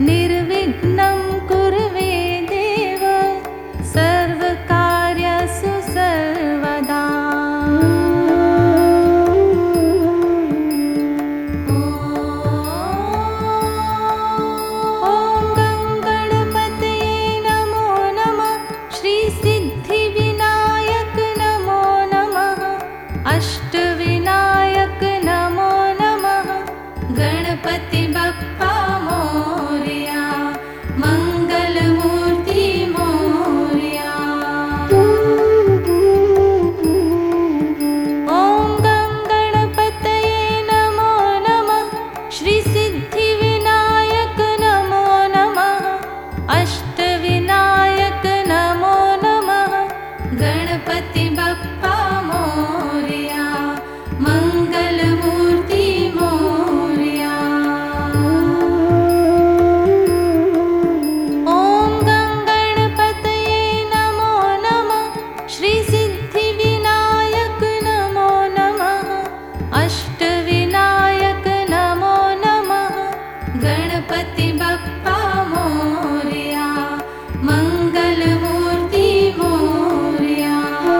निर्विघ्नं कुर्वे देव सर्वकार्यसु सर्वदा। अष्टविनायक नमो नमः। गणपति बप्पा मोरया, मंगलमूर्ति मोरया। ओम गं गणपतये नमो नमः। श्री सिद्धिविनायक नमो नमः। अष्टविनायक नमो नमः। गणपति बप्पा मोरया, मंगलमूर्ति मोरया। ओम गं गणपतये नमो नमः। श्री सिद्धिविनायक नमो नमः। अष्टविनायक नमो नमः। गणपति बप्पा मोरया, मंगलमूर्ति मोरया।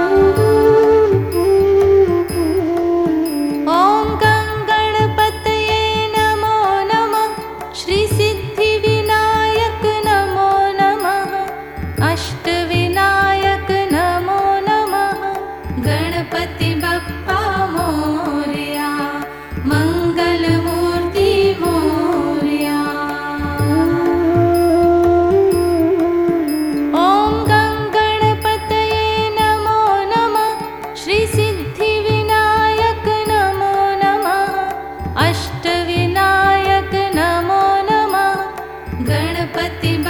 ओम गं गणपतये नमो नमः। श्री सिद्धिविनायक नमो नमः। अष्टविनायक नमो नमः। गणपति बप्पा मोरया, मंगलमूर्ति मोरया। ओम गं गणपतये नमो नमः। श्री सिद्धिविनायक नमो नमः। अष्टविनायक नमो नमः। गणपति